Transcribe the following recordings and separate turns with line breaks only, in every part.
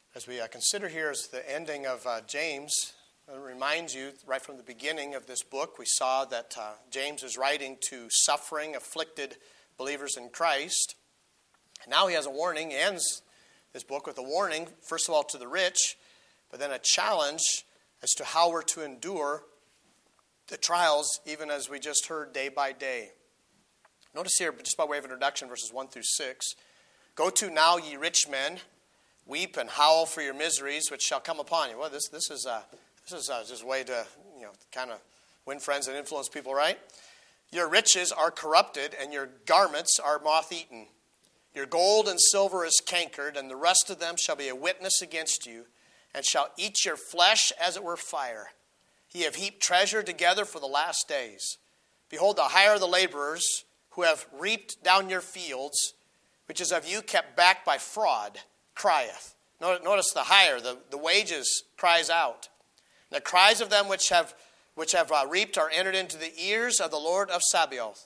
As we consider here as the ending of James, it reminds you right from the beginning of this book, we saw that James is writing to suffering, afflicted believers in Christ. And now he has a warning. He ends this book with a warning, first of all, to the rich, but then a challenge as to how we're to endure the trials, even as we just heard, day by day. Notice here, just by way of introduction, verses 1 through 6. Go to now, ye rich men, weep and howl for your miseries, which shall come upon you. Well, this is just a way to kind of win friends and influence people, right? Your riches are corrupted, and your garments are moth-eaten. Your gold and silver is cankered, and the rest of them shall be a witness against you, and shall eat your flesh as it were fire. Ye have heaped treasure together for the last days. Behold, the hire of the laborers who have reaped down your fields, which is of you kept back by fraud, crieth. Notice the hire, the wages cries out. The cries of them which have reaped are entered into the ears of the Lord of Sabaoth.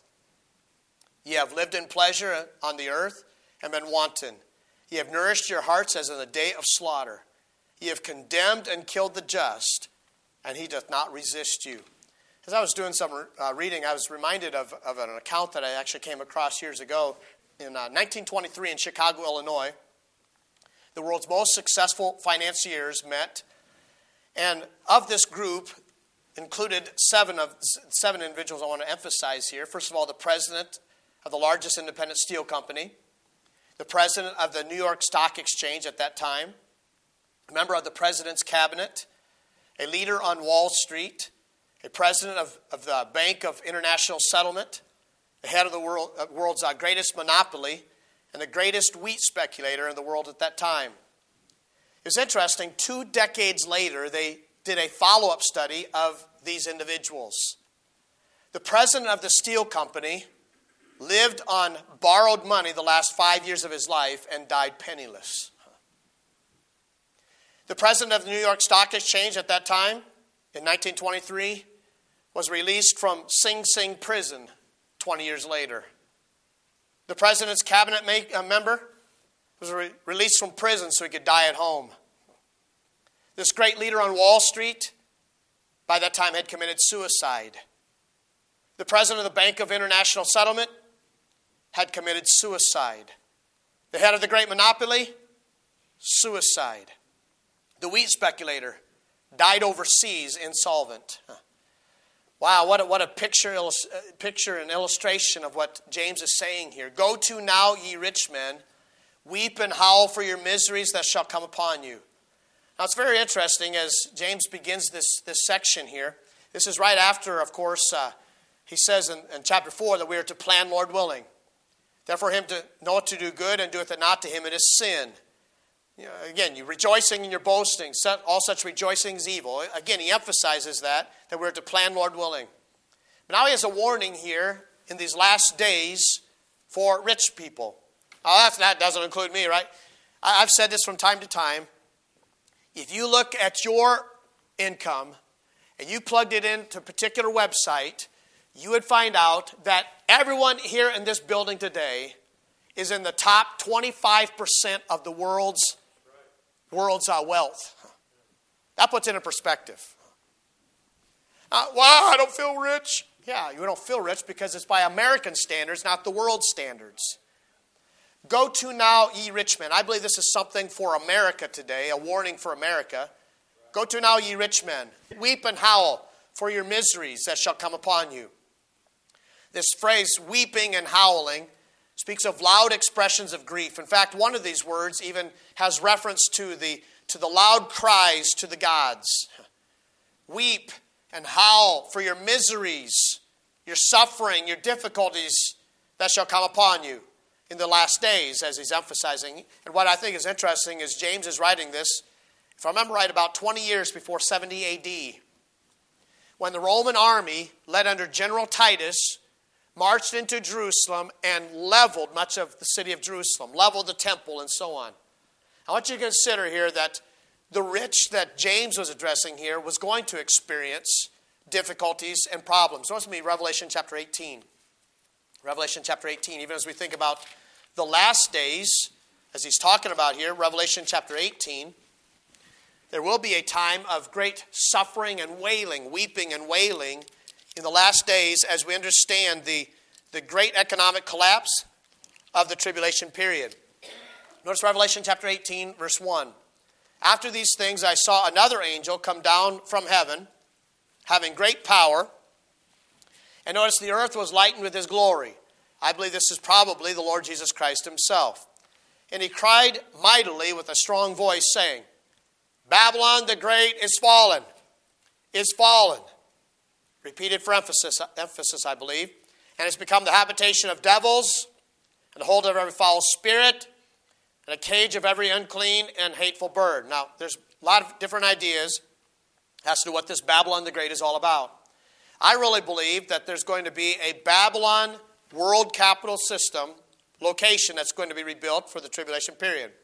Ye have lived in pleasure on the earth and been wanton. Ye have nourished your hearts as in the day of slaughter. Ye have condemned and killed the just, and he doth not resist you. As I was doing some reading, I was reminded of an account that I actually came across years ago. In 1923 in Chicago, Illinois, the world's most successful financiers met. And of this group included seven individuals I want to emphasize here. First of all, the president of the largest independent steel company, the president of the New York Stock Exchange at that time, a member of the president's cabinet, a leader on Wall Street, a president of the Bank of International Settlement, the head of the world's greatest monopoly, and the greatest wheat speculator in the world at that time. It was interesting, 2 decades later, they did a follow-up study of these individuals. The president of the steel company lived on borrowed money the last 5 years of his life and died penniless. The president of the New York Stock Exchange at that time, in 1923, was released from Sing Sing prison 20 years later. The president's cabinet member was released from prison so he could die at home. This great leader on Wall Street, by that time, had committed suicide. The president of the Bank of International Settlement had committed suicide. The head of the great monopoly, suicide. The wheat speculator died overseas, insolvent. Wow, what a picture and illustration of what James is saying here. Go to now, ye rich men, weep and howl for your miseries that shall come upon you. Now it's very interesting as James begins this section here. This is right after, of course, he says in chapter 4 that we are to plan, Lord willing. Therefore him to know to do good and doeth it not to him, it is sin. Again, you rejoicing and your boasting, all such rejoicing is evil. Again, he emphasizes that we're to plan, Lord willing. But now he has a warning here in these last days for rich people. Now, that doesn't include me, right? I've said this from time to time. If you look at your income and you plugged it into a particular website, you would find out that everyone here in this building today is in the top 25% of the world's wealth. That puts it in perspective. Wow, I don't feel rich. Yeah, you don't feel rich because it's by American standards, not the world standards. Go to now, ye rich men. I believe this is something for America today, a warning for America. Go to now, ye rich men. Weep and howl for your miseries that shall come upon you. This phrase, weeping and howling, speaks of loud expressions of grief. In fact, one of these words even has reference to the loud cries to the gods. Weep and howl for your miseries, your suffering, your difficulties that shall come upon you in the last days, as he's emphasizing. And what I think is interesting is James is writing this, if I remember right, about 20 years before 70 A.D., when the Roman army, led under General Titus, marched into Jerusalem and leveled much of the city of Jerusalem, leveled the temple and so on. I want you to consider here that the rich that James was addressing here was going to experience difficulties and problems. Notice with me Revelation chapter 18. Revelation chapter 18, even as we think about the last days, as he's talking about here, Revelation chapter 18, there will be a time of great suffering and wailing, weeping and wailing in the last days as we understand the great economic collapse of the tribulation period. Notice Revelation chapter 18, verse 1. After these things I saw another angel come down from heaven, having great power. And notice the earth was lightened with his glory. I believe this is probably the Lord Jesus Christ himself. And he cried mightily with a strong voice, saying, Babylon the Great is fallen, is fallen. Repeated for emphasis, I believe. And it's become the habitation of devils, and the hold of every foul spirit, and a cage of every unclean and hateful bird. Now, there's a lot of different ideas as to what this Babylon the Great is all about. I really believe that there's going to be a Babylon world capital system location that's going to be rebuilt for the tribulation period.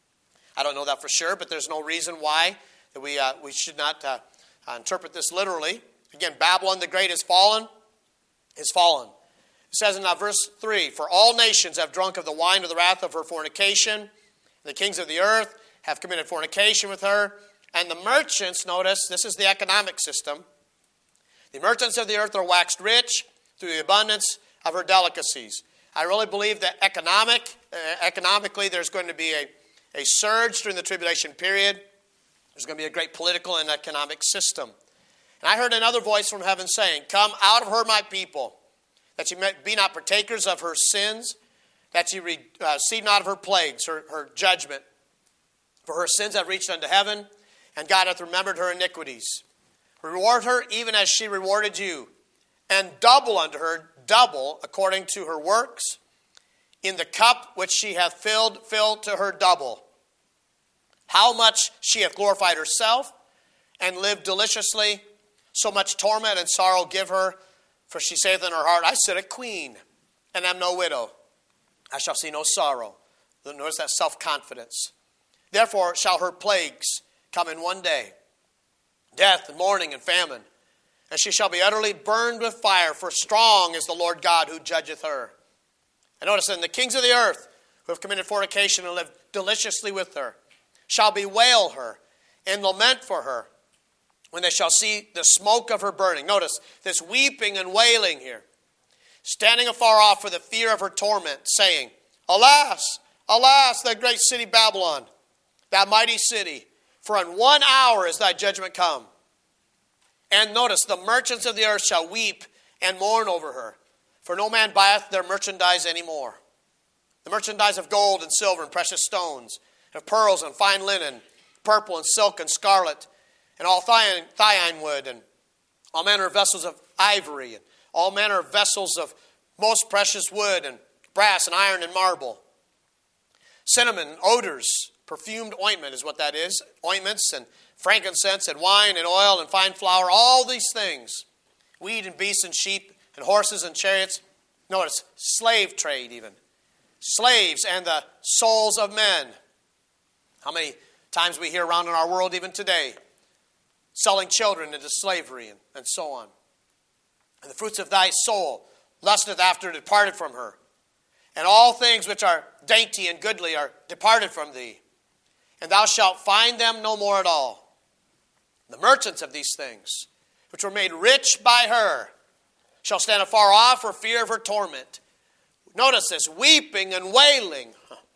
I don't know that for sure, but there's no reason why that we should not interpret this literally. Again, Babylon the Great is fallen, is fallen. It says in verse 3, For all nations have drunk of the wine of the wrath of her fornication. The kings of the earth have committed fornication with her. And the merchants, notice, this is the economic system. The merchants of the earth are waxed rich through the abundance of her delicacies. I really believe that economically there's going to be a surge during the tribulation period. There's going to be a great political and economic system. And I heard another voice from heaven saying, Come out of her, my people, that ye be not partakers of her sins, that ye receive not of her plagues, her judgment. For her sins have reached unto heaven, and God hath remembered her iniquities. Reward her even as she rewarded you, and double unto her, double according to her works. In the cup which she hath filled, fill to her double. How much she hath glorified herself, and lived deliciously, so much torment and sorrow give her. For she saith in her heart, I sit a queen, and am no widow. I shall see no sorrow. Notice that self-confidence. Therefore shall her plagues come in one day, death and mourning and famine. And she shall be utterly burned with fire, for strong is the Lord God who judgeth her. And notice then, the kings of the earth who have committed fornication and lived deliciously with her shall bewail her and lament for her when they shall see the smoke of her burning. Notice this weeping and wailing here. Standing afar off for the fear of her torment, saying, Alas, alas, that great city Babylon, that mighty city, for in 1 hour is thy judgment come. And notice, the merchants of the earth shall weep and mourn over her, for no man buyeth their merchandise any more. The merchandise of gold and silver and precious stones, of pearls and fine linen, purple and silk and scarlet, and all thine wood, and all manner of vessels of ivory, and all manner of vessels of most precious wood, and brass and iron and marble. Cinnamon, odors, perfumed ointment is what that is. Ointments and frankincense and wine and oil and fine flour, all these things. Wheat and beasts and sheep and horses and chariots. Notice, slave trade even. Slaves and the souls of men. How many times we hear around in our world even today, selling children into slavery and so on. And the fruits of thy soul lusteth after departed from her. And all things which are dainty and goodly are departed from thee. And thou shalt find them no more at all. The merchants of these things, which were made rich by her, shall stand afar off for fear of her torment. Notice this, weeping and wailing.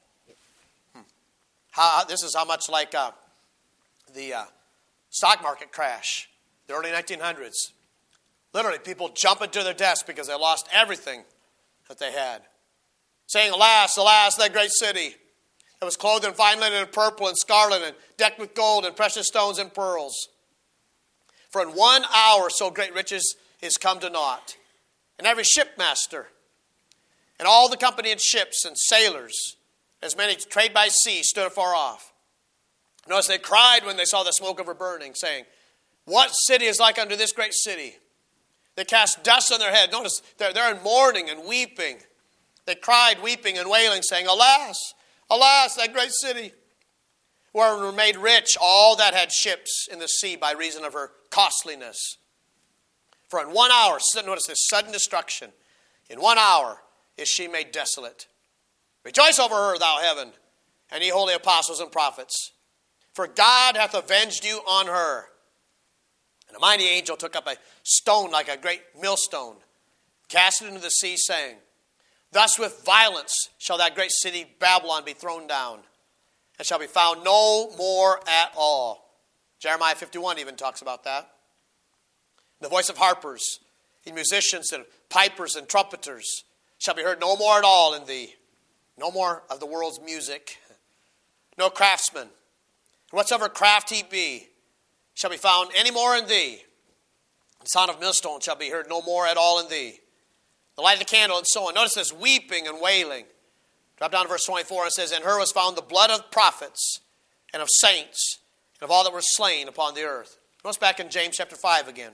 This is how much like the stock market crash, the early 1900s. Literally, people jumping to their desks because they lost everything that they had. Saying, Alas, alas, that great city that was clothed in fine linen and purple and scarlet and decked with gold and precious stones and pearls. For in 1 hour so great riches is come to naught. And every shipmaster and all the company in ships and sailors, as many trade by sea, stood afar off. Notice they cried when they saw the smoke of her burning, saying, What city is like unto this great city? They cast dust on their head. Notice they're in mourning and weeping. They cried, weeping and wailing, saying, Alas, alas, that great city, where were made rich all that had ships in the sea by reason of her costliness. For in 1 hour, notice this sudden destruction, in 1 hour is she made desolate. Rejoice over her, thou heaven, and ye holy apostles and prophets. for God hath avenged you on her. And a mighty angel took up a stone like a great millstone, cast it into the sea, saying, thus with violence shall that great city Babylon be thrown down, and shall be found no more at all. Jeremiah 51 even talks about that. The voice of harpers, and musicians, and pipers, and trumpeters shall be heard no more at all in thee. No more of the world's music. No craftsman, and whatsoever craft he be, shall be found any more in thee. The sound of millstone shall be heard no more at all in thee. The light of the candle, and so on. Notice this weeping and wailing. Drop down to verse 24, it says, in her was found the blood of prophets, and of saints, and of all that were slain upon the earth. Notice back in James chapter 5 again.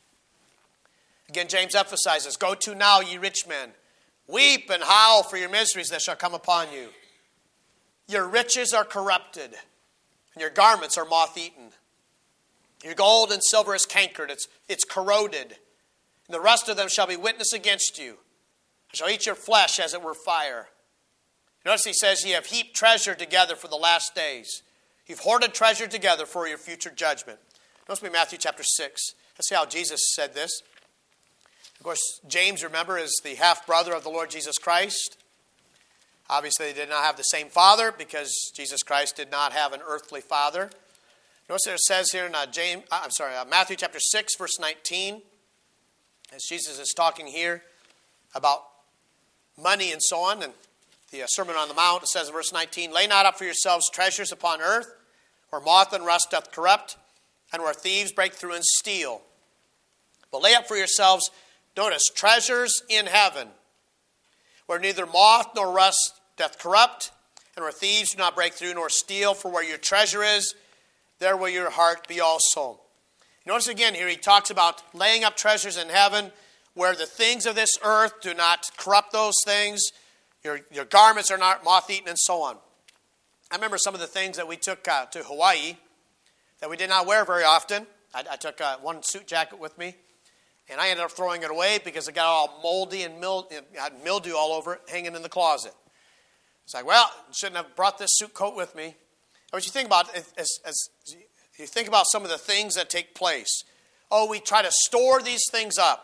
Again, James emphasizes, go to now, ye rich men. Weep and howl for your miseries that shall come upon you. Your riches are corrupted, and your garments are moth-eaten. Your gold and silver is cankered, it's corroded. And the rest of them shall be witness against you. I shall eat your flesh as it were fire. Notice he says, ye have heaped treasure together for the last days. You've hoarded treasure together for your future judgment. Notice me Matthew chapter 6. Let's see how Jesus said this. Of course, James, remember, is the half-brother of the Lord Jesus Christ. Obviously, they did not have the same father because Jesus Christ did not have an earthly father. Notice it says here in Matthew chapter 6, verse 19, as Jesus is talking here about money and so on, and the Sermon on the Mount, it says in verse 19, lay not up for yourselves treasures upon earth, where moth and rust doth corrupt, and where thieves break through and steal. But lay up for yourselves, notice, treasures in heaven, where neither moth nor rust doth corrupt, and where thieves do not break through nor steal. For where your treasure is, there will your heart be also. Notice again here, he talks about laying up treasures in heaven, where the things of this earth do not corrupt those things. Your garments are not moth-eaten and so on. I remember some of the things that we took to Hawaii that we did not wear very often. I took one suit jacket with me, and I ended up throwing it away because it got all moldy and had mildew all over it, hanging in the closet. It's like, well, I shouldn't have brought this suit coat with me. And what you think about, as you think about some of the things that take place. Oh, we try to store these things up.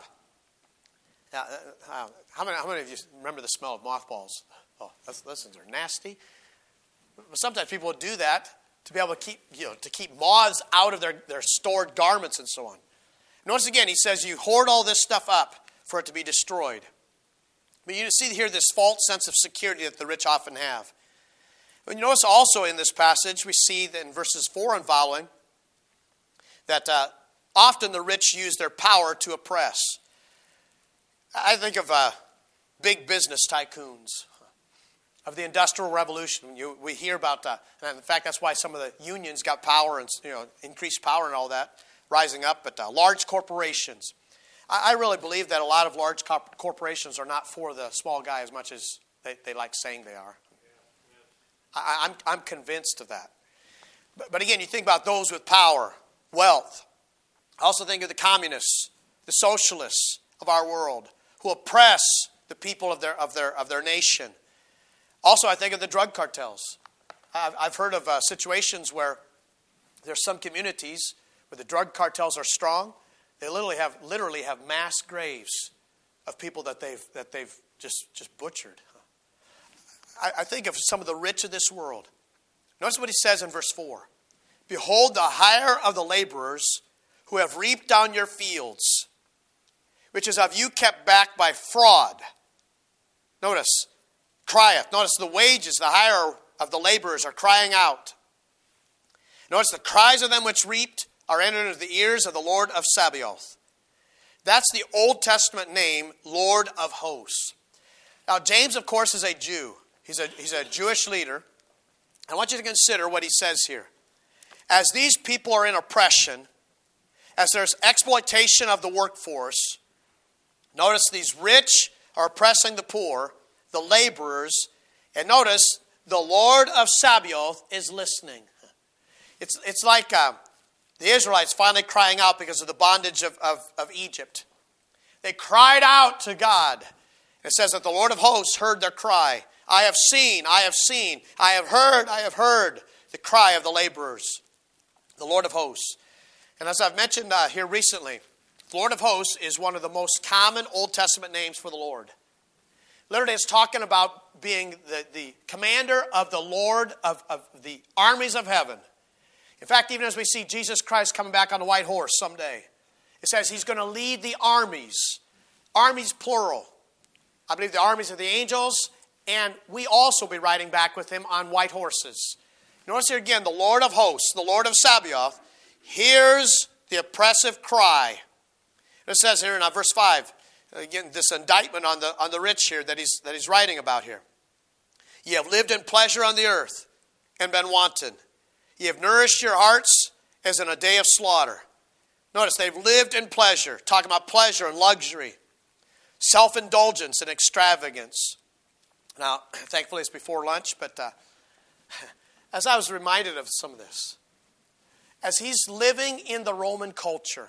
How many of you remember the smell of mothballs? Oh, those things are nasty. But sometimes people would do that to be able to keep moths out of their stored garments and so on. Notice again, he says you hoard all this stuff up for it to be destroyed. But you see here this false sense of security that the rich often have. But you notice also in this passage, we see that in verses 4 and following, that often the rich use their power to oppress. I think of big business tycoons, of the Industrial Revolution. We hear about, and in fact, that's why some of the unions got power and increased power and all that, rising up. But large corporations, I really believe that a lot of large corporations are not for the small guy as much as they like saying they are. I'm convinced of that. But again, you think about those with power, wealth. I also think of the communists, the socialists of our world, who oppress the people of their nation. Also, I think of the drug cartels. I've heard of situations where there's some communities where the drug cartels are strong. They literally have mass graves of people that they've just butchered. I think of some of the rich of this world. Notice what he says in verse 4. Behold the hire of the laborers who have reaped down your fields, which is of you kept back by fraud. Notice, crieth. Notice the wages, the hire of the laborers are crying out. Notice the cries of them which reaped are entered into the ears of the Lord of Sabaoth. That's the Old Testament name, Lord of Hosts. Now, James, of course, is a Jew. He's a Jewish leader. I want you to consider what he says here. As these people are in oppression, as there's exploitation of the workforce, notice these rich are oppressing the poor, the laborers, and notice the Lord of Sabaoth is listening. It's like the Israelites finally crying out because of the bondage of Egypt. They cried out to God. It says that the Lord of hosts heard their cry. I have seen, I have seen, I have heard the cry of the laborers. The Lord of hosts. And as I've mentioned here recently, Lord of hosts is one of the most common Old Testament names for the Lord. Literally, it's talking about being the commander of the Lord of the armies of heaven. In fact, even as we see Jesus Christ coming back on a white horse someday, it says he's going to lead the armies. Armies plural. I believe the armies of the angels, and we also be riding back with him on white horses. Notice here again, the Lord of hosts, the Lord of Sabaoth, hears the oppressive cry. It says here in verse 5, again, this indictment on the rich here that he's writing about here. Ye have lived in pleasure on the earth and been wanton. Ye have nourished your hearts as in a day of slaughter. Notice they've lived in pleasure, talking about pleasure and luxury, self-indulgence and extravagance. Now, thankfully it's before lunch, but as I was reminded of some of this, as he's living in the Roman culture,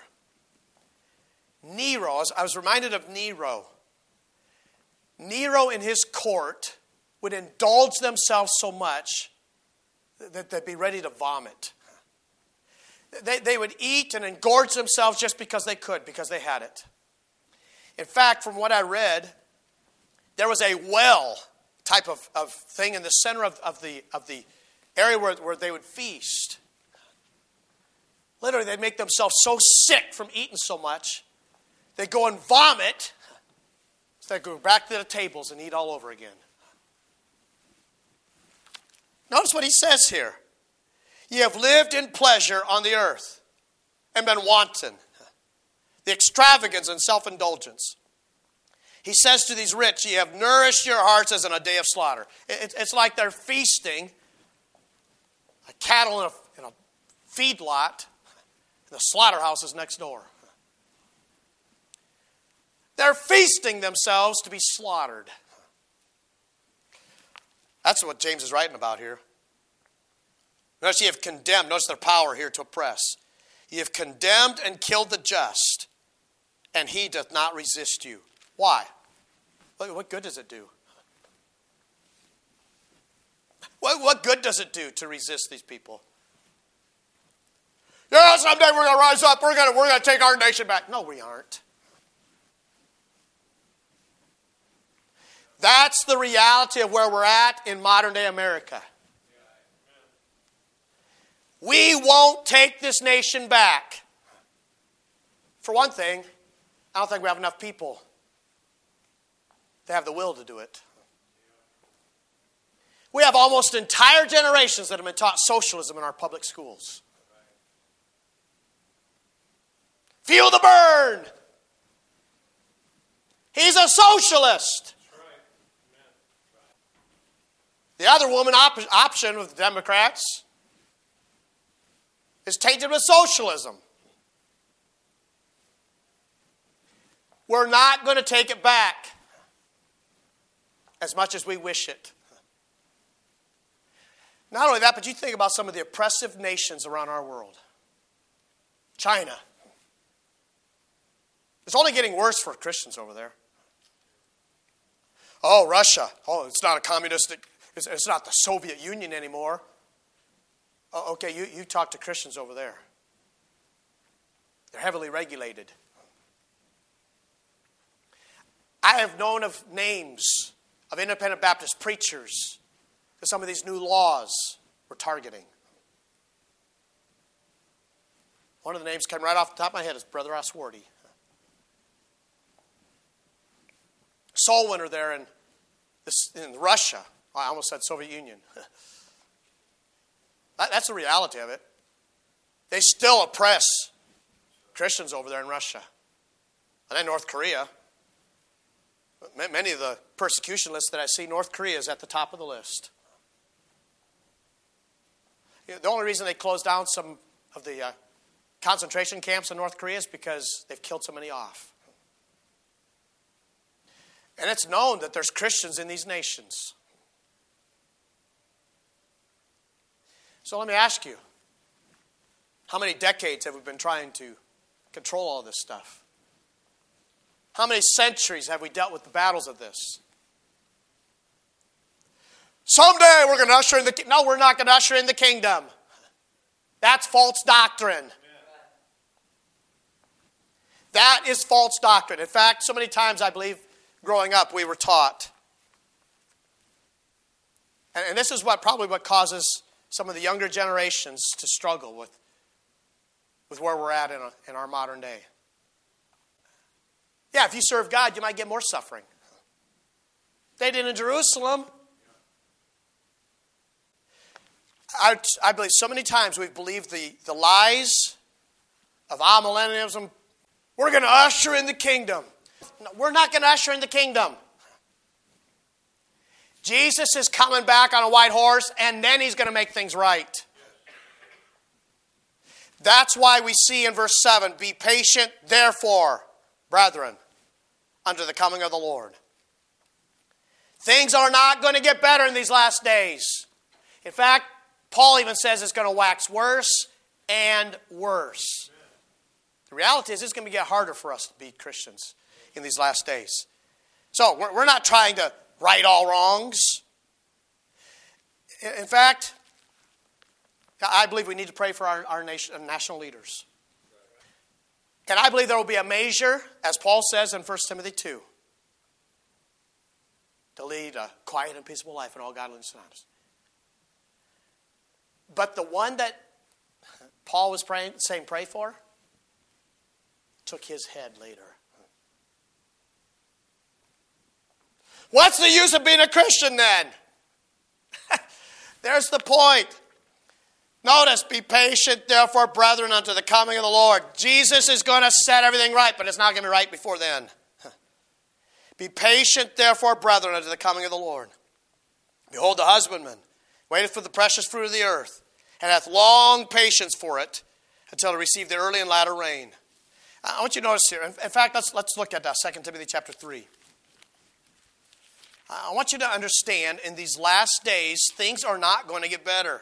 Nero, I was reminded of Nero. Nero in his court would indulge themselves so much that they'd be ready to vomit. They would eat and engorge themselves just because they could, because they had it. In fact, from what I read, there was a well type of thing in the center of the area where they would feast. Literally, they'd make themselves so sick from eating so much, they'd go and vomit, so they'd go back to the tables and eat all over again. Notice what he says here. Ye have lived in pleasure on the earth and been wanton. The extravagance and self-indulgence. He says to these rich, ye have nourished your hearts as in a day of slaughter. It's like they're feasting a cattle in a feedlot. The slaughterhouse is next door. They're feasting themselves to be slaughtered. That's what James is writing about here. Notice ye have condemned. Notice their power here to oppress. Ye have condemned and killed the just, and he doth not resist you. Why? What good does it do? What good does it do to resist these people? Yeah, someday we're going to rise up. We're going to take our nation back. No, we aren't. That's the reality of where we're at in modern day America. We won't take this nation back. For one thing, I don't think we have enough people to have the will to do it. We have almost entire generations that have been taught socialism in our public schools. Feel the burn. He's a socialist. The other woman option with the Democrats is tainted with socialism. We're not going to take it back as much as we wish it. Not only that, but you think about some of the oppressive nations around our world. China. It's only getting worse for Christians over there. Oh, Russia. Oh, it's not a communistic, it's not the Soviet Union anymore. Oh, okay, you talk to Christians over there. They're heavily regulated. I have known of names of independent Baptist preachers that some of these new laws were targeting. One of the names coming right off the top of my head is Brother Oswarty. Soul winner there in Russia. I almost said Soviet Union. That's the reality of it. They still oppress Christians over there in Russia. And then North Korea. Many of the persecution lists that I see, North Korea is at the top of the list. The only reason they closed down some of the concentration camps in North Korea is because they've killed so many off. And it's known that there's Christians in these nations. So let me ask you, how many decades have we been trying to control all this stuff? How many centuries have we dealt with the battles of this? Someday we're going to usher in the kingdom. No, we're not going to usher in the kingdom. That's false doctrine. That is false doctrine. In fact, so many times I believe growing up we were taught. And this is probably what causes some of the younger generations to struggle with where we're at in our modern day. Yeah, if you serve God, you might get more suffering. They did in Jerusalem. I believe so many times we've believed the lies of amillennialism. We're going to usher in the kingdom. No, we're not going to usher in the kingdom. Jesus is coming back on a white horse, and then he's going to make things right. That's why we see in verse 7, be patient, therefore, brethren, unto the coming of the Lord. Things are not going to get better in these last days. In fact, Paul even says it's going to wax worse and worse. The reality is it's going to get harder for us to be Christians in these last days. So we're not trying to right all wrongs. In fact, I believe we need to pray for our national leaders. And I believe there will be a measure, as Paul says in 1 Timothy 2, to lead a quiet and peaceable life in all godliness and honesty. But the one that Paul was saying pray for took his head later. What's the use of being a Christian then? There's the point. Notice, be patient, therefore, brethren, unto the coming of the Lord. Jesus is going to set everything right, but it's not going to be right before then. Be patient, therefore, brethren, unto the coming of the Lord. Behold, the husbandman waiteth for the precious fruit of the earth, and hath long patience for it, until it receive the early and latter rain. I want you to notice here. In fact, let's look at 2 Timothy chapter 3. I want you to understand, in these last days, things are not going to get better.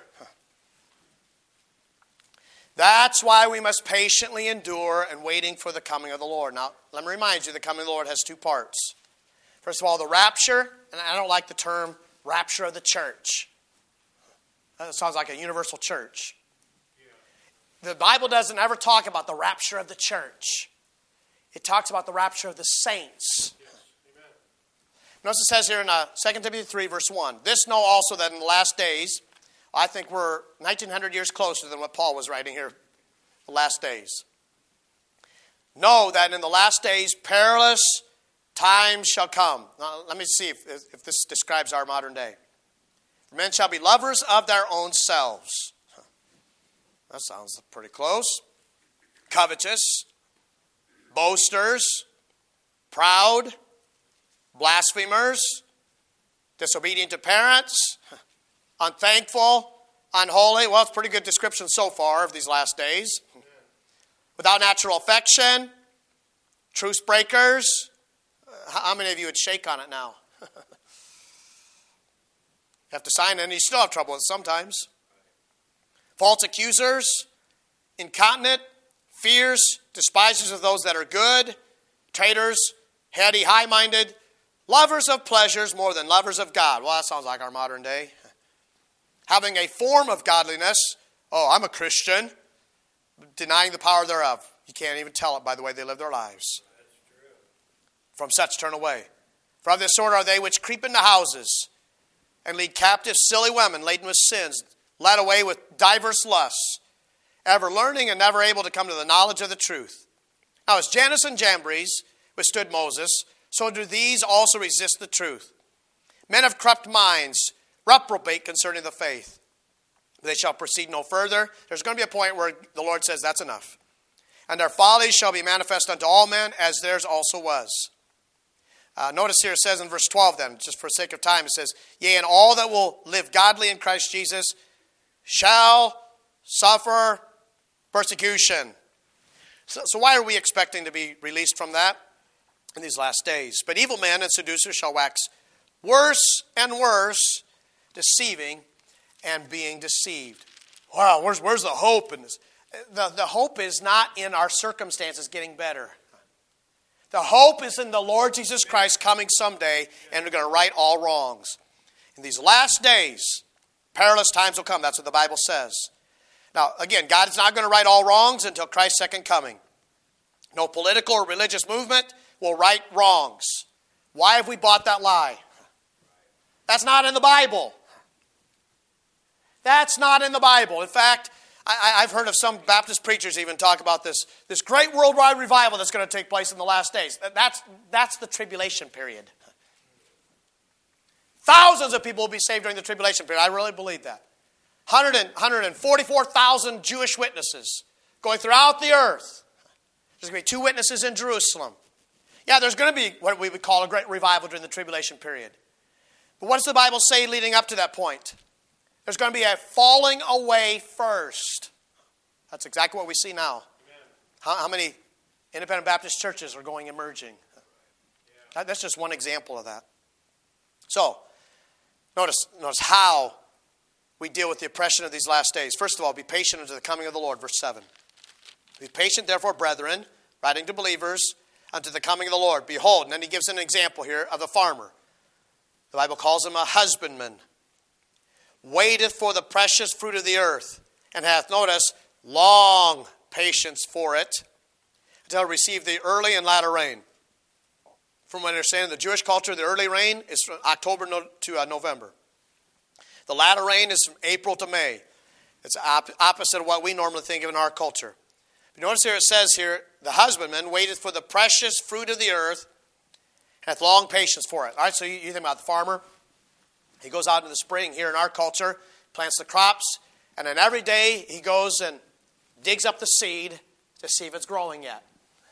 That's why we must patiently endure and waiting for the coming of the Lord. Now, let me remind you, the coming of the Lord has two parts. First of all, the rapture, and I don't like the term rapture of the church. That sounds like a universal church. The Bible doesn't ever talk about the rapture of the church. It talks about the rapture of the saints. Notice it says here in 2 Timothy 3, verse 1, this know also that in the last days, I think we're 1900 years closer than what Paul was writing here, the last days. Know that in the last days, perilous times shall come. Now, let me see if this describes our modern day. Men shall be lovers of their own selves. That sounds pretty close. Covetous, boasters, proud, blasphemers, disobedient to parents, unthankful, unholy. Well, it's a pretty good description so far of these last days. Without natural affection, truce breakers. How many of you would shake on it now? You have to sign it and you still have trouble with it sometimes. False accusers, incontinent, fierce, despisers of those that are good, traitors, heady, high-minded, lovers of pleasures more than lovers of God. Well, that sounds like our modern day. Having a form of godliness. Oh, I'm a Christian. Denying the power thereof. You can't even tell it by the way they live their lives. From such turn away. For of this sort are they which creep into houses and lead captive silly women laden with sins, led away with diverse lusts, ever learning and never able to come to the knowledge of the truth. Now, as Jannes and Jambres withstood Moses, so do these also resist the truth. Men of corrupt minds reprobate concerning the faith. They shall proceed no further. There's going to be a point where the Lord says, that's enough. And their follies shall be manifest unto all men, as theirs also was. Notice here it says in verse 12 then, just for sake of time, it says, yea, and all that will live godly in Christ Jesus shall suffer persecution. So why are we expecting to be released from that in these last days? But evil men and seducers shall wax worse and worse, deceiving and being deceived. Wow, where's the hope in this? The hope is not in our circumstances getting better. The hope is in the Lord Jesus Christ coming someday, and we're going to right all wrongs. In these last days, perilous times will come. That's what the Bible says. Now, again, God is not going to right all wrongs until Christ's second coming. No political or religious movement will right wrongs. Why have we bought that lie? That's not in the Bible. That's not in the Bible. In fact, I've heard of some Baptist preachers even talk about this great worldwide revival that's going to take place in the last days. That's the tribulation period. Thousands of people will be saved during the tribulation period. I really believe that. 144,000 Jewish witnesses going throughout the earth. There's going to be 2 witnesses in Jerusalem. Yeah, there's going to be what we would call a great revival during the tribulation period. But what does the Bible say leading up to that point? There's going to be a falling away first. That's exactly what we see now. How many independent Baptist churches are going emerging? That's just one example of that. So, notice how we deal with the oppression of these last days. First of all, be patient unto the coming of the Lord, verse 7. Be patient, therefore, brethren, writing to believers, unto the coming of the Lord. Behold, and then he gives an example here of a farmer. The Bible calls him a husbandman. Waiteth for the precious fruit of the earth, and hath, notice, long patience for it, until it receive the early and latter rain. From what I understand, in the Jewish culture, the early rain is from October to November. The latter rain is from April to May. It's opposite of what we normally think of in our culture. But notice here it says here, the husbandman waiteth for the precious fruit of the earth, and hath long patience for it. All right, so you think about the farmer. He goes out in the spring here in our culture, plants the crops, and then every day he goes and digs up the seed to see if it's growing yet.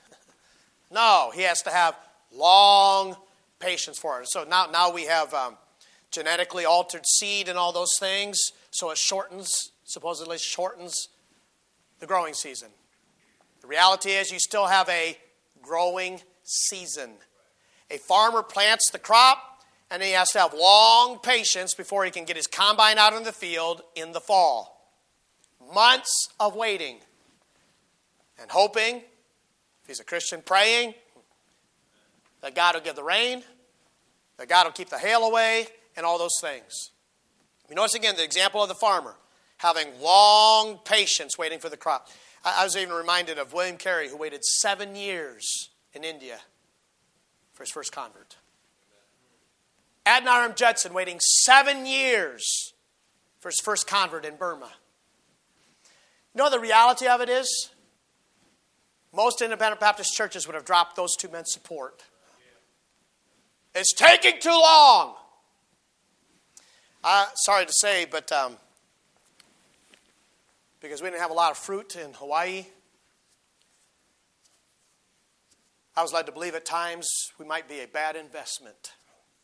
No, he has to have long patience for it. So now we have genetically altered seed and all those things, so it supposedly shortens the growing season. The reality is you still have a growing season. A farmer plants the crop, and he has to have long patience before he can get his combine out in the field in the fall. Months of waiting and hoping, if he's a Christian, praying that God will give the rain, that God will keep the hail away, and all those things. You notice again the example of the farmer, having long patience waiting for the crop. I was even reminded of William Carey, who waited 7 years in India for his first convert. Adoniram Judson waiting 7 years for his first convert in Burma. You know the reality of it is? Most independent Baptist churches would have dropped those 2 men's support. It's taking too long. Sorry to say, but because we didn't have a lot of fruit in Hawaii, I was led to believe at times we might be a bad investment.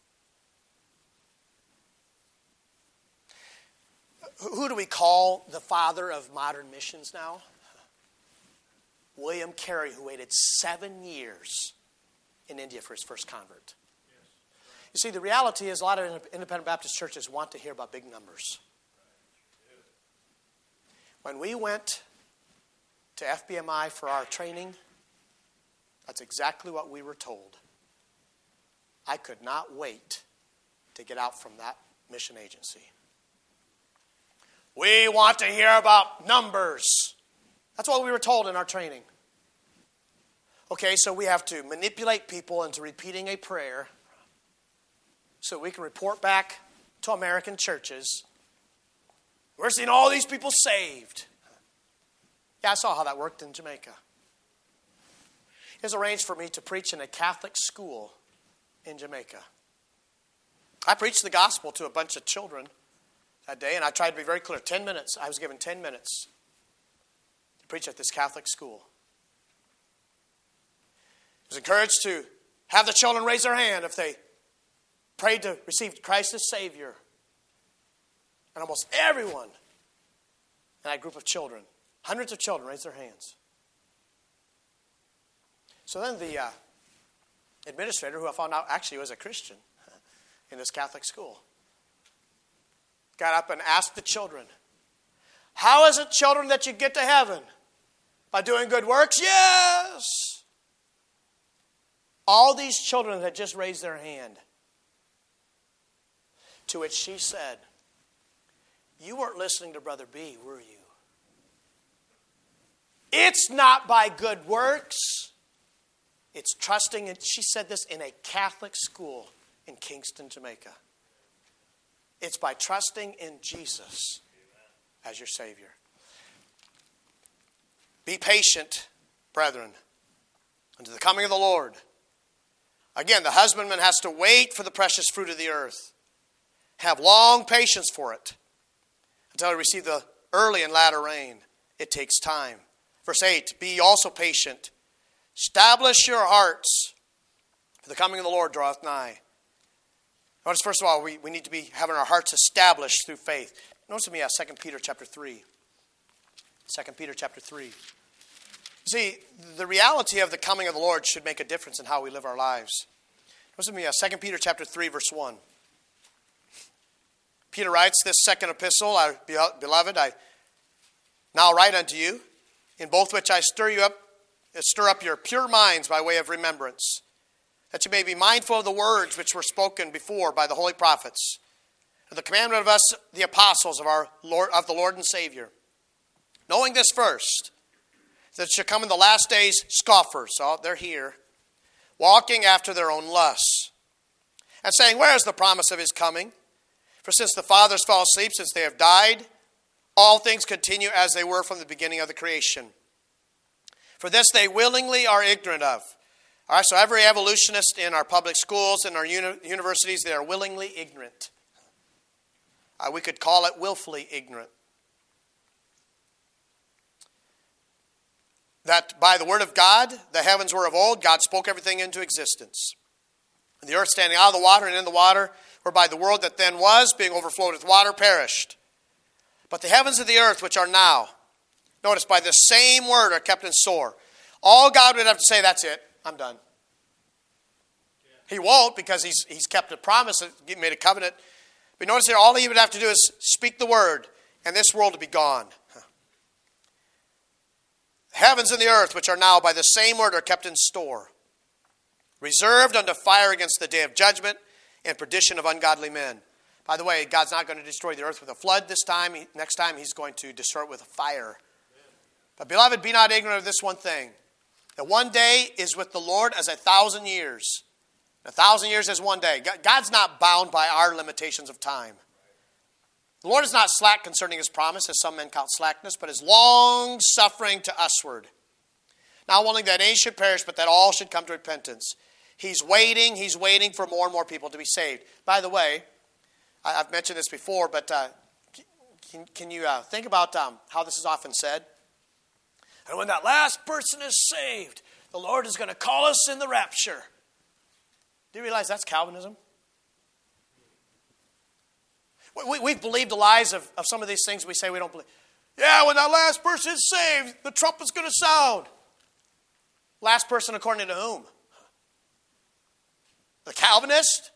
Who do we call the father of modern missions now? William Carey, who waited 7 years in India for his first convert. You see, the reality is a lot of independent Baptist churches want to hear about big numbers. When we went to FBMI for our training, that's exactly what we were told. I could not wait to get out from that mission agency. We want to hear about numbers. That's what we were told in our training. Okay, so we have to manipulate people into repeating a prayer so we can report back to American churches. We're seeing all these people saved. Yeah, I saw how that worked in Jamaica. It was arranged for me to preach in a Catholic school in Jamaica. I preached the gospel to a bunch of children that day, and I tried to be very clear. 10 minutes. I was given 10 minutes to preach at this Catholic school. I was encouraged to have the children raise their hand if they prayed to receive Christ as Savior. And almost everyone in that group of children, hundreds of children, raised their hands. So then the administrator, who I found out actually was a Christian in this Catholic school, got up and asked the children, "How is it, children, that you get to heaven? By doing good works?" Yes! All these children had just raised their hand. To which she said, "You weren't listening to Brother B, were you?" It's not by good works. It's trusting, and she said this in a Catholic school in Kingston, Jamaica. It's by trusting in Jesus as your Savior. Be patient, brethren, unto the coming of the Lord. Again, the husbandman has to wait for the precious fruit of the earth. Have long patience for it until he receive the early and latter rain. It takes time. Verse 8, be ye also patient. Establish your hearts, for the coming of the Lord draweth nigh. Notice, first of all, we need to be having our hearts established through faith. Notice with me 2 Peter chapter 3. 2 Peter chapter 3. See, the reality of the coming of the Lord should make a difference in how we live our lives. Notice with me 2 Peter chapter 3, verse 1. Peter writes this second epistle, beloved, I now write unto you, in both which I stir up your pure minds by way of remembrance, that you may be mindful of the words which were spoken before by the holy prophets, of the commandment of us, the apostles of the Lord and Savior. Knowing this first, that shall come in the last days scoffers, oh, they're here, walking after their own lusts, and saying, where is the promise of his coming? For since the fathers fell asleep, since they have died, all things continue as they were from the beginning of the creation. For this they willingly are ignorant of. All right, so every evolutionist in our public schools and our universities, they are willingly ignorant. We could call it willfully ignorant. That by the word of God, the heavens were of old, God spoke everything into existence. And the earth standing out of the water and in the water, whereby the world that then was, being overflowed with water, perished. But the heavens and the earth, which are now, notice, by the same word are kept in store. All God would have to say, that's it, I'm done. He won't, because he's kept a promise, he made a covenant. But notice here, all he would have to do is speak the word, and this world would be gone. The heavens and the earth, which are now by the same word, are kept in store, reserved unto fire against the day of judgment and perdition of ungodly men. By the way, God's not going to destroy the earth with a flood this time. Next time, he's going to destroy it with a fire. But beloved, be not ignorant of this one thing, that one day is with the Lord as 1,000 years. 1,000 years is one day. God's not bound by our limitations of time. The Lord is not slack concerning his promise, as some men count slackness, but is long-suffering to usward. Not willing that any should perish, but that all should come to repentance. He's waiting for more and more people to be saved. By the way, I've mentioned this before, but can you think about how this is often said? And when that last person is saved, the Lord is going to call us in the rapture. Do you realize that's Calvinism? We've believed the lies of some of these things we say we don't believe. Yeah, when that last person is saved, the trumpet's going to sound. Last person according to whom? The Calvinist?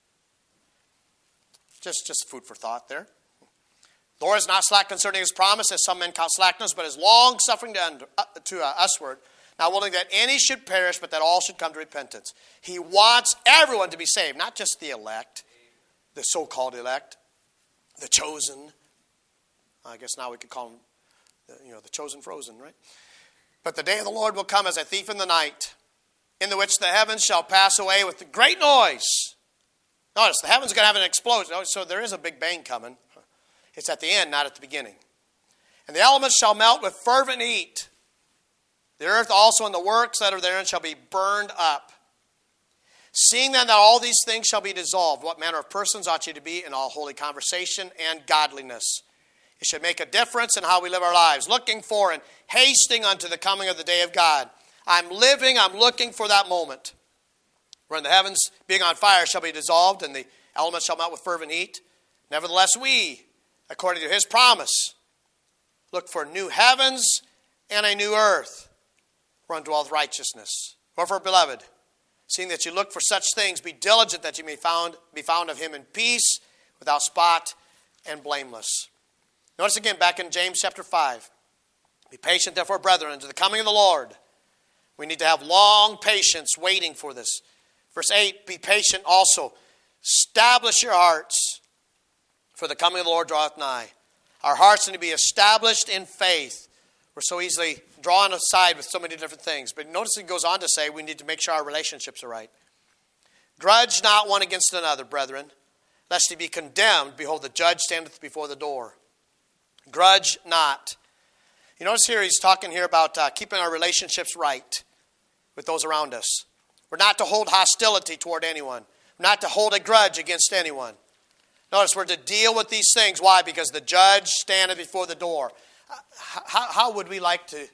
Just food for thought there. The Lord is not slack concerning his promise, as some men count slackness, but is long-suffering to usward, not willing that any should perish, but that all should come to repentance. He wants everyone to be saved, not just the elect, the so-called elect, the chosen. I guess now we could call them, the chosen frozen, right? But the day of the Lord will come as a thief in the night, in the which the heavens shall pass away with a great noise. Notice, the heavens are going to have an explosion. So there is a big bang coming. It's at the end, not at the beginning. And the elements shall melt with fervent heat. The earth also and the works that are therein shall be burned up. Seeing then that all these things shall be dissolved, what manner of persons ought ye to be in all holy conversation and godliness? It should make a difference in how we live our lives, looking for and hasting unto the coming of the day of God. I'm looking for that moment when the heavens, being on fire, shall be dissolved, and the elements shall melt with fervent heat. Nevertheless, we, according to his promise, look for new heavens and a new earth, wherein dwelleth righteousness. Wherefore, beloved, seeing that you look for such things, be diligent that you may be found of him in peace, without spot and blameless. Notice again back in James chapter 5. Be patient, therefore, brethren, unto the coming of the Lord. We need to have long patience waiting for this. Verse 8, be patient also. Establish your hearts, for the coming of the Lord draweth nigh. Our hearts need to be established in faith, We're so easily drawn aside with so many different things. But notice he goes on to say we need to make sure our relationships are right. Grudge not one against another, brethren, lest ye be condemned. Behold, the judge standeth before the door. Grudge not. You notice here he's talking here about keeping our relationships right with those around us. We're not to hold hostility toward anyone. We're not to hold a grudge against anyone. Notice we're to deal with these things. Why? Because the judge standeth before the door. How would we like to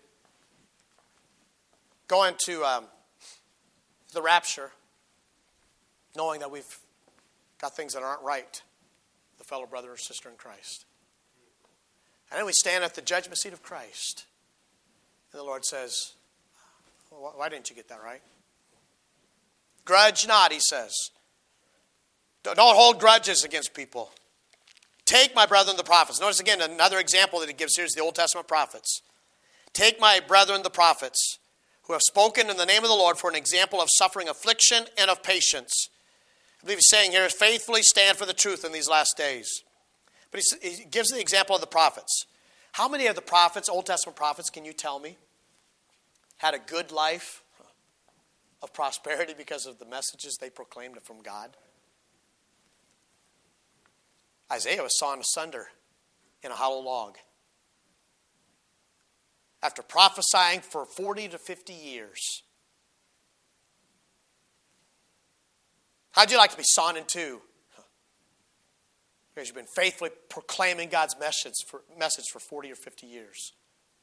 go into the rapture knowing that we've got things that aren't right with a fellow brother or sister in Christ? And then we stand at the judgment seat of Christ. And the Lord says, well, why didn't you get that right? Grudge not, he says. Don't hold grudges against people. Take my brethren the prophets. Notice again, another example that he gives here is the Old Testament prophets. Take my brethren the prophets, who have spoken in the name of the Lord for an example of suffering, affliction, and of patience. I believe he's saying here, faithfully stand for the truth in these last days. But he gives the example of the prophets. How many of the prophets, Old Testament prophets, can you tell me, had a good life of prosperity because of the messages they proclaimed from God? Isaiah was sawn asunder in a hollow log. After prophesying for 40 to 50 years. How'd you like to be sawn in two? Because you've been faithfully proclaiming God's message for 40 or 50 years.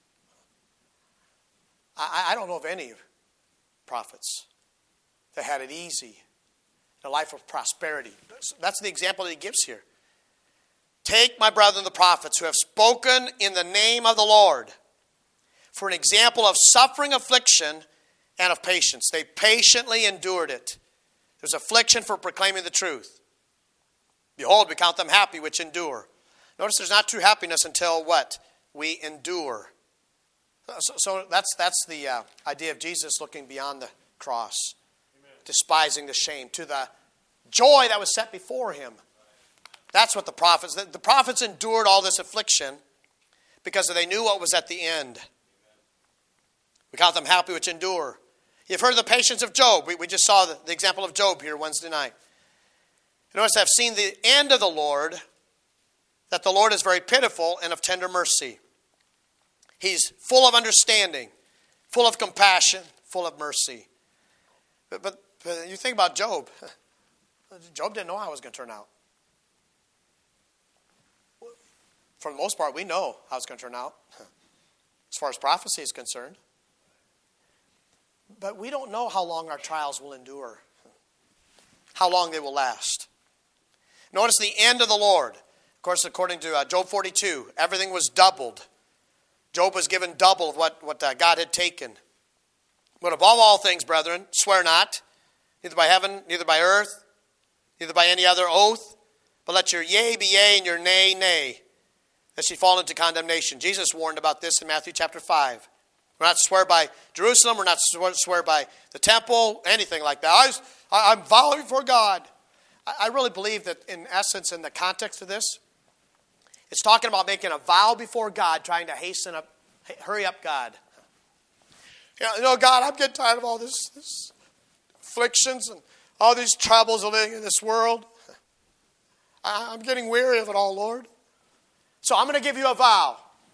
I don't know of any prophets that had it easy, a life of prosperity. That's the example that he gives here. Take my brethren the prophets who have spoken in the name of the Lord for an example of suffering, affliction, and of patience. They patiently endured it. There's affliction for proclaiming the truth. Behold, we count them happy which endure. Notice there's not true happiness until what? We endure. So that's the idea of Jesus looking beyond the cross, Amen. Despising the shame, to the joy that was set before him. That's what the prophets endured all this affliction because they knew what was at the end. We count them happy which endure. You've heard of the patience of Job. We just saw the example of Job here Wednesday night. Notice I've seen the end of the Lord, that the Lord is very pitiful and of tender mercy. He's full of understanding, full of compassion, full of mercy. But you think about Job. Job didn't know how it was going to turn out. For the most part, we know how it's going to turn out, as far as prophecy is concerned. But we don't know how long our trials will endure, how long they will last. Notice the end of the Lord. Of course, according to Job 42, everything was doubled. Job was given double of what God had taken. But above all things, brethren, swear not, neither by heaven, neither by earth, neither by any other oath, but let your yea be yea and your nay, nay, lest ye fall into condemnation. Jesus warned about this in Matthew chapter 5. We're not to swear by Jerusalem. We're not to swear by the temple, anything like that. I'm vowing for God. I really believe that in essence, in the context of this, it's talking about making a vow before God, trying to hurry up God. You know, God, I'm getting tired of all this afflictions and all these troubles living in this world. I'm getting weary of it all, Lord. So I'm going to give you a vow.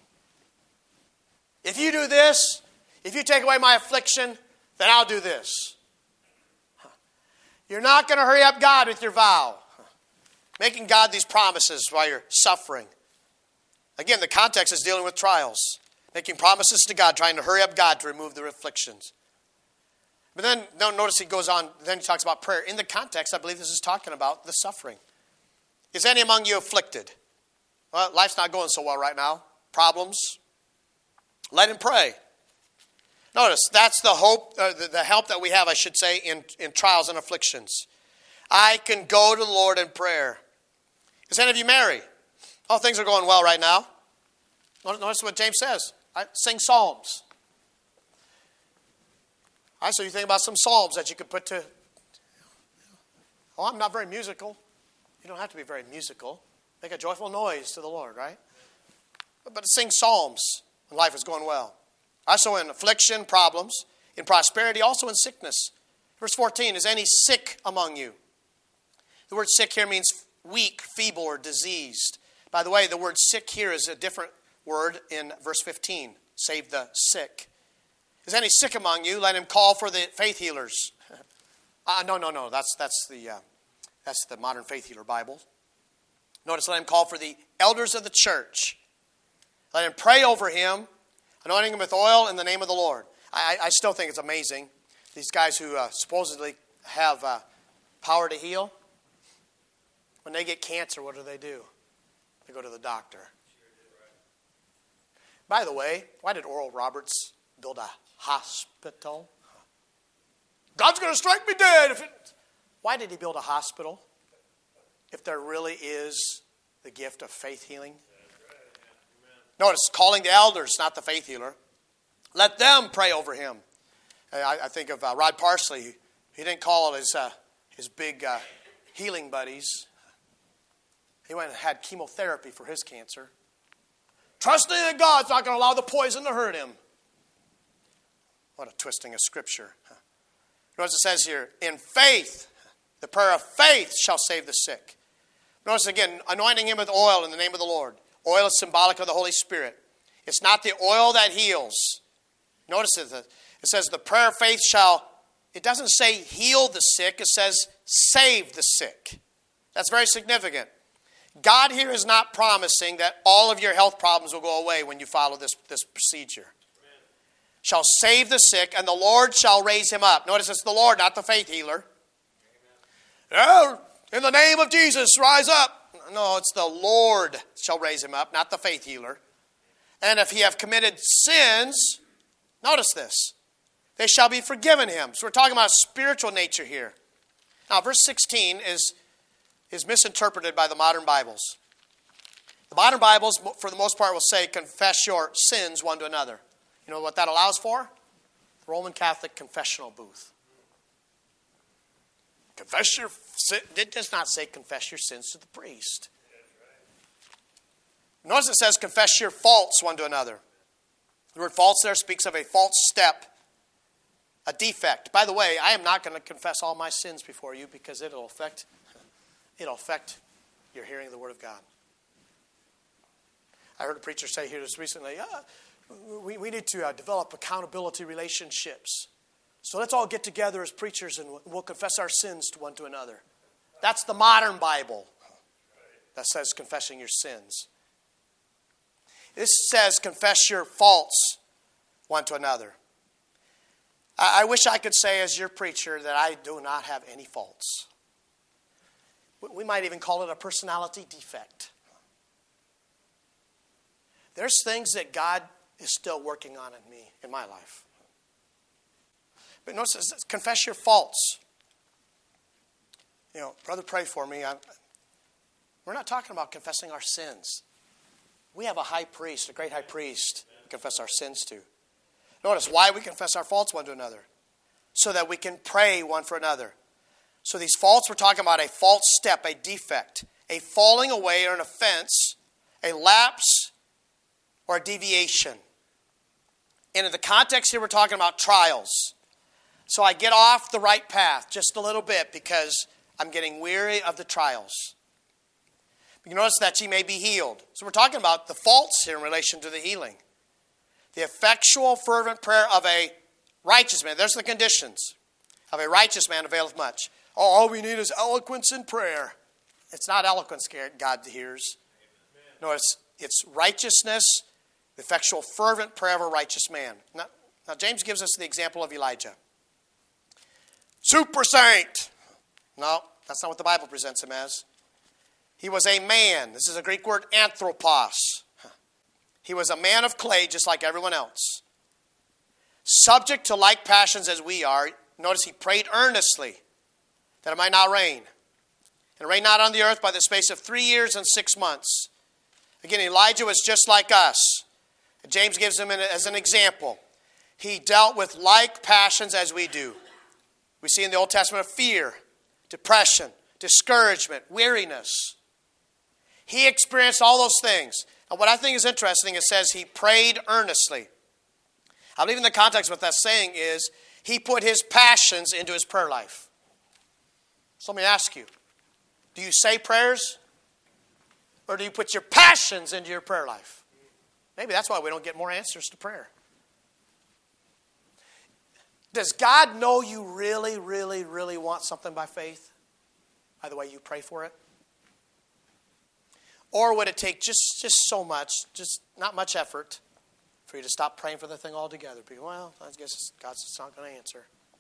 If you do this, if you take away my affliction, then I'll do this. You're not going to hurry up God with your vow. Making God these promises while you're suffering. Again, the context is dealing with trials. Making promises to God, trying to hurry up God to remove the afflictions. But then, notice he goes on, then he talks about prayer. In the context, I believe this is talking about the suffering. Is any among you afflicted? Well, life's not going so well right now. Problems. Let him pray. Notice, that's the hope, the help that we have, I should say, in trials and afflictions. I can go to the Lord in prayer. Is any of you married? Oh, things are going well right now. Notice what James says. Sing psalms. So you think about some psalms that you could put to... Oh, I'm not very musical. You don't have to be very musical. Make a joyful noise to the Lord, right? But sing psalms. when life is going well. Also in affliction, problems, in prosperity, also in sickness. Verse 14, is any sick among you? The word sick here means weak, feeble, or diseased. By the way, the word sick here is a different word in verse 15. Save the sick. Is any sick among you? Let him call for the faith healers. No. That's the Modern Faith Healer Bible. Notice, let him call for the elders of the church. Let him pray over him, anointing him with oil in the name of the Lord. I still think it's amazing. These guys who supposedly have power to heal, when they get cancer, what do? They go to the doctor. By the way, why did Oral Roberts build a hospital? God's going to strike me dead. Why did he build a hospital if there really is the gift of faith healing? Notice, calling the elders, not the faith healer. Let them pray over him. I think of Rod Parsley. He didn't call his big healing buddies. He went and had chemotherapy for his cancer. Trusting that God's not going to allow the poison to hurt him. What a twisting of Scripture. Notice it says here, in faith, the prayer of faith shall save the sick. Notice again, anointing him with oil in the name of the Lord. Oil is symbolic of the Holy Spirit. It's not the oil that heals. Notice it says the prayer of faith shall, it doesn't say heal the sick, it says save the sick. That's very significant. God here is not promising that all of your health problems will go away when you follow this procedure. Amen. Shall save the sick, and the Lord shall raise him up. Notice it's the Lord, not the faith healer. Oh, in the name of Jesus, rise up. No, it's the Lord shall raise him up, not the faith healer. And if he have committed sins, notice this, they shall be forgiven him. So we're talking about a spiritual nature here. Now, verse 16 is misinterpreted by the modern Bibles. The modern Bibles, for the most part, will say, confess your sins one to another. You know what that allows for? The Roman Catholic confessional booth. Confess your sin. It does not say confess your sins to the priest. Notice it says confess your faults one to another. The word faults there speaks of a false step, a defect. By the way, I am not going to confess all my sins before you because it'll affect your hearing of the Word of God. I heard a preacher say here just recently, we need to develop accountability relationships. So let's all get together as preachers and we'll confess our sins to one to another. That's the modern Bible that says confessing your sins. This says confess your faults one to another. I wish I could say as your preacher that I do not have any faults. We might even call it a personality defect. There's things that God is still working on in me, in my life. But notice it says, confess your faults. You know, brother, pray for me. We're not talking about confessing our sins. We have a high priest, a great high priest, to confess our sins to. Notice why we confess our faults one to another. So that we can pray one for another. So these faults, we're talking about a false step, a defect, a falling away or an offense, a lapse or a deviation. And in the context here, we're talking about trials. So I get off the right path just a little bit because I'm getting weary of the trials. You notice that ye may be healed. So we're talking about the faults here in relation to the healing. The effectual, fervent prayer of a righteous man. There's the conditions. Of a righteous man availeth much. Oh, all we need is eloquence in prayer. It's not eloquence God hears. No, it's righteousness, the effectual, fervent prayer of a righteous man. Now, James gives us the example of Elijah. Super saint. No, that's not what the Bible presents him as. He was a man. This is a Greek word, anthropos. He was a man of clay just like everyone else. Subject to like passions as we are. Notice he prayed earnestly that it might not rain. And it rained not on the earth by the space of 3 years and 6 months. Again, Elijah was just like us. James gives him as an example. He dealt with like passions as we do. We see in the Old Testament fear, depression, discouragement, weariness. He experienced all those things. Now, what I think is interesting, it says he prayed earnestly. I believe in the context what that's saying is he put his passions into his prayer life. So let me ask you, do you say prayers? Or do you put your passions into your prayer life? Maybe that's why we don't get more answers to prayer. Does God know you really, really, really want something by faith? By the way you pray for it? Or would it take just so much, just not much effort, for you to stop praying for the thing altogether? People, well, I guess God's just not going to answer.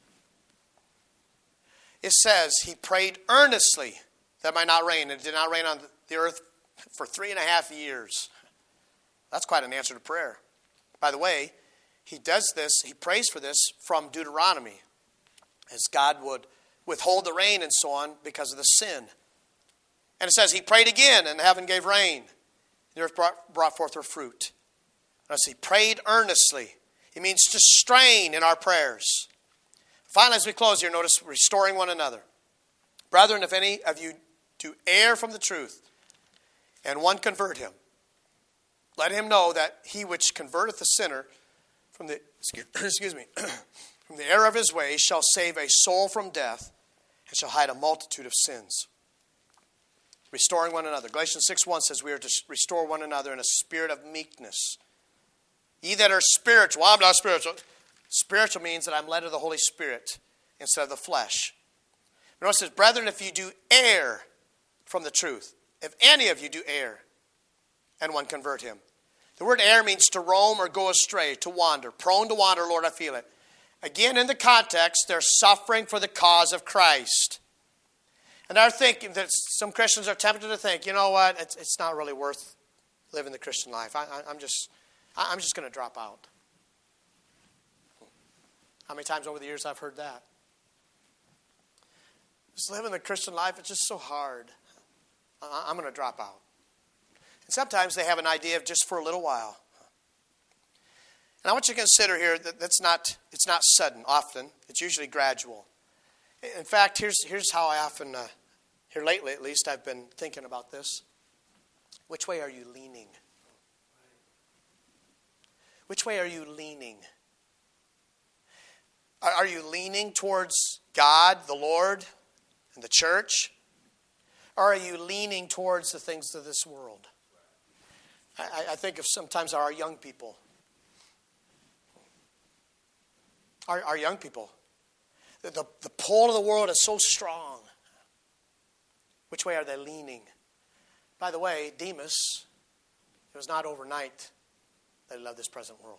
It says he prayed earnestly that it might not rain. And it did not rain on the earth for 3.5 years. That's quite an answer to prayer. By the way, he does this, he prays for this from Deuteronomy, as God would withhold the rain and so on because of the sin. And it says he prayed again and heaven gave rain. The earth brought forth her fruit. Notice he prayed earnestly. It means to strain in our prayers. Finally, as we close here, notice restoring one another. Brethren, if any of you do err from the truth, and one convert him, let him know that he which converteth the sinner from the from the error of his ways shall save a soul from death and shall hide a multitude of sins. Restoring one another. Galatians 6:1 says we are to restore one another in a spirit of meekness. Ye that are spiritual. Well, I'm not spiritual. Spiritual means that I'm led of the Holy Spirit instead of the flesh. Notice it says, brethren, if you do err from the truth, if any of you do err, and one convert him. The word err means to roam or go astray, to wander. Prone to wander, Lord, I feel it. Again, in the context, they're suffering for the cause of Christ. And they're thinking that some Christians are tempted to think, you know what, it's not really worth living the Christian life. I'm just going to drop out. How many times over the years I've heard that? Just living the Christian life, it's just so hard. I'm going to drop out. And sometimes they have an idea of just for a little while. And I want you to consider here that it's not sudden often. It's usually gradual. In fact, here's how I often, here lately at least, I've been thinking about this. Which way are you leaning? Which way are you leaning? Are you leaning towards God, the Lord, and the church? Or are you leaning towards the things of this world? I think of sometimes our young people. Our young people. The pull of the world is so strong. Which way are they leaning? By the way, Demas, it was not overnight that he loved this present world.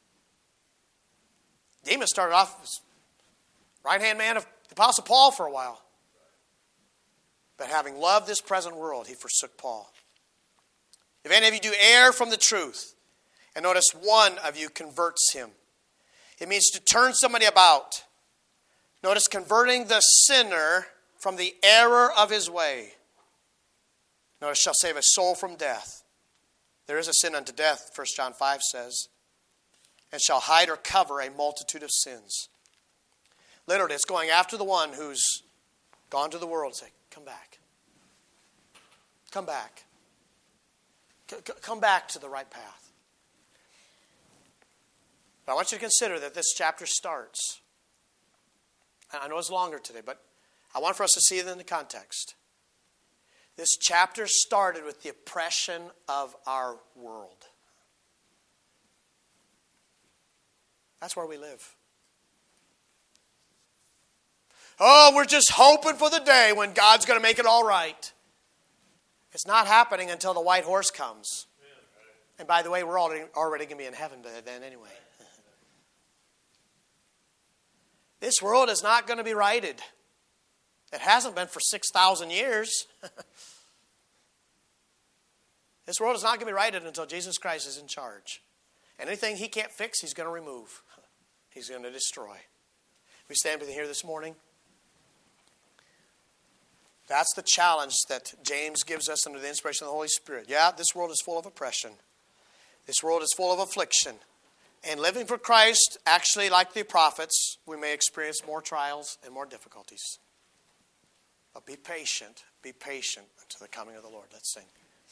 Demas started off as right-hand man of the Apostle Paul for a while. But having loved this present world, he forsook Paul. If any of you do err from the truth, and notice one of you converts him. It means to turn somebody about. Notice converting the sinner from the error of his way. Notice shall save a soul from death. There is a sin unto death, 1 John 5 says. And shall hide or cover a multitude of sins. Literally, it's going after the one who's gone to the world and say, come back. Come back. Come back to the right path. But I want you to consider that this chapter starts. I know it's longer today, but I want for us to see it in the context. This chapter started with the oppression of our world. That's where we live. Oh, we're just hoping for the day when God's going to make it all right. It's not happening until the white horse comes. And by the way, we're already going to be in heaven by then anyway. This world is not going to be righted. It hasn't been for 6,000 years. This world is not going to be righted until Jesus Christ is in charge. Anything he can't fix, he's going to remove. He's going to destroy. We stand with you here this morning. That's the challenge that James gives us under the inspiration of the Holy Spirit. Yeah, this world is full of oppression. This world is full of affliction. And living for Christ, actually, like the prophets, we may experience more trials and more difficulties. But be patient until the coming of the Lord. Let's sing.